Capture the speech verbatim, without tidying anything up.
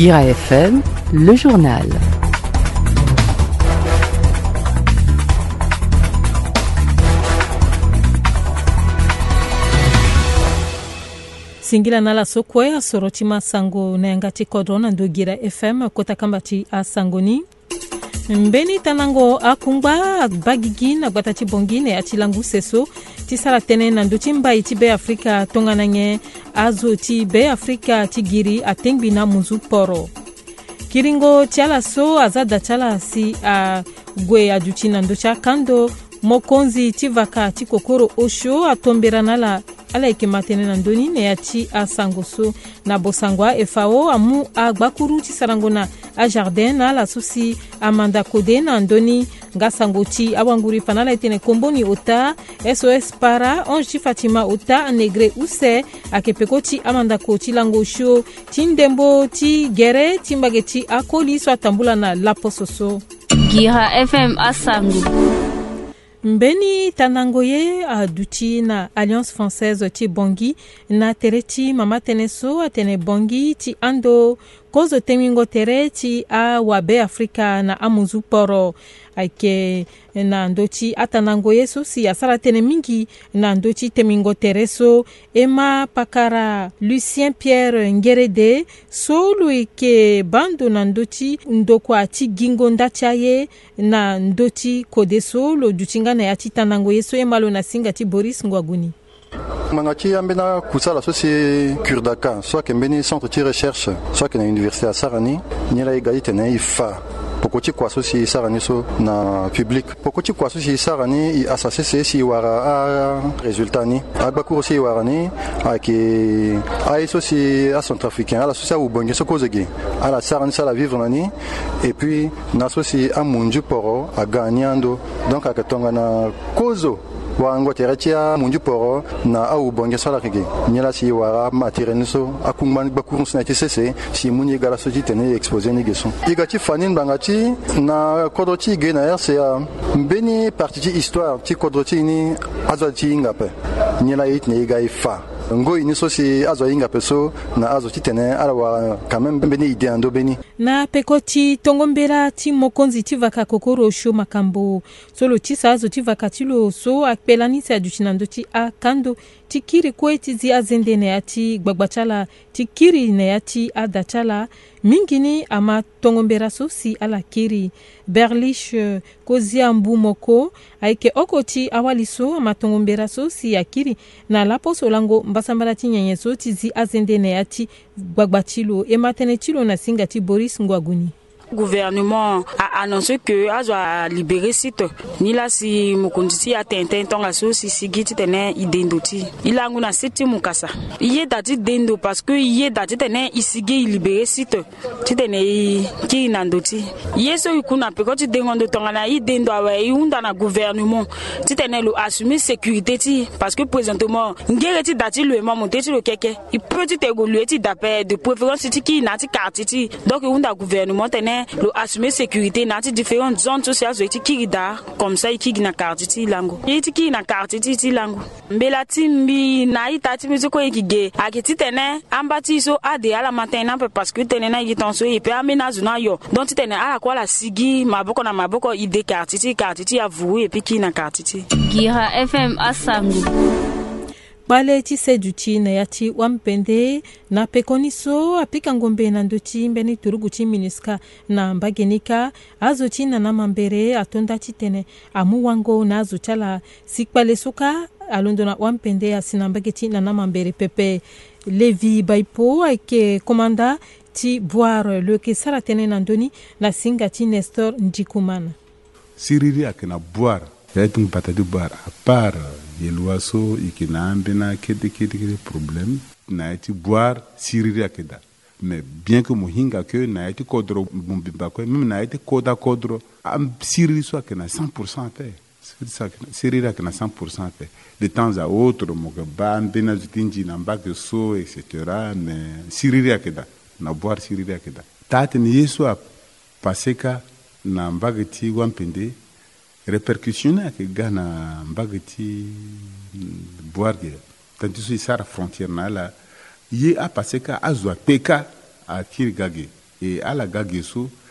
Guira F M, le journal. Singila nala sokwe asoroti masango na yangati kodrona ndo Guira F M kota kambati asangoni. Mbeni tanango akungba bagigi na gwatachi bongine atilangu seso tisala tene na nduchi mbai tibe Afrika tongananye azo tibe Afrika tigiri atengbi na muzu poro. Kiringo tiala so azada tiala si a gwe aduchi na nducha kando mokonzi tivaka tikokoro osho atombera nala ala ikimatene na ndoni ne yachi asangoso na bosangwa F A O amu agbakuru tisarangona a jardin na la susi amanda kode na ndoni ngasangoti abanguri fanala itene komboni ota S O S para onji Fatima ota negre use akepekoti amanda koti langosho tindembo ti gere timbageti akoli so atambula na lapososo. Guira F M asango. Mbeni tanangoye a duti na Alliance Française ti bongi na tereti mama teneso atene bongi ti ando kozo temingo tereti a wabe Afrika na amuzu poro aike na ndoti atanangoye so si asala tene mingi na ndoti temingo tereso ema pakara Lucien Pierre Ngerede so luike bando na ndoti ndokwa ti gingo ndachaye na ndoti kodeso lo dutinga na yati tanangoye so ema lo na singa ti Boris Ngwaguni. Mangati ambena kusala so si Kurdaka soit que mbeni centre de recherche soit que na université à Sarani ni la égalité na ifa pokoti kwa so si Sarani so na public pokoti kwa so si Sarani i asase si wara a résultat ni agbaku si warani aki ai so si a centrafricain ala so sa ubonge so kozegi ala Sarani sala vivre nani et puis na so si amunju poro a gagnando donc akatonga na kozo wango teretia munju poro na au bonge sala rege nyela si wara materiniso akungman bakuru sna tsese si muni gala so tene exposé ni geson igati fanin bangati na kodoti ge na rca mbeni partie histoire ti kodoti ni azati ngape nyela it ne igai fa ngo ini so si azo inga peso na azo titene ala wa quand même beni ide ando beni na pekoti tongombera ti mokonzi ti vaka kokoro sho makambo solo ti sa azo ti vaka ti lo so akpelani sa duchinando ti akando tikiri kweti zi azende ne ati gbagbachala tikiri ne ati adachala mingini ama tongombera so si ala kiri berlish kozia mbu moko aike okoti awaliso ama tongombera so si akiri na lapo solango mbasambala ti nyenye so ti zi azende ne ati gbagbachilo e matene chilo na singa ti Boris Ngwaguni. Le gouvernement a annoncé que a libéré site ni la si mukundisi a tenten tonga so si sigiti tene idendoti ila nguna site mukasa iye dati dendo parce que iye dati tene isigi libéré site ti tene ki nandoti yeso ikuna pekoti dengondo tonga na idendo awe iunda na gouvernement ti tene lo assumer sécurité ti parce que présentement ngere ti dati le maman ti le keke il peut ti évoluer ti d'après de préférence ti ki na ti quartier ti donc iunda gouvernement tene le assumer sécurité na ti différentes zones sociales zo ti kirida comme ça iki na quartier ti lango iti ki na quartier ti ti lango mbela ti mbi na ita ti miziko ikige akiti tene ambati so ade ala matin na parce que tene na yitonso et puis aménage na yo donc ti tene ala kwa la sigi maboko na maboko ide quartier ti quartier ti avu et puis ki na quartier ti Guira F M asango. Bale ti seduti na yati wampende na pekoniso apika ngombe na nduti mbeni turuguti miniska na mbagenika azoti na namambere atonda titene amu wango na azochala sikpale suka alondo na wampende asina mbageti na namambere pepe Levi Baipo aike komanda ti boire le ke saratene na ndoni na singa ti Nestor Ndikumana siriri akena boire yatung patadi boire à part yeluaso ikinambe na kede kede kede problème na iti boire siriri akeda mais bien que mohinga que na iti kodro bumbimba ko même na iti koda kodro am siriri so akena cent pour cent pe c'est ça siriri akena cent pour cent pe de temps à autre mo ke bambe na zitinji na mbake so etc mais siriri akeda na boire siriri akeda tate ni yeso a paseka na mbake ti wampende répercussion ke gana mbagati boire tanti so isara frontière na la ye a passé ka azwa peka a kirigage et à la gageso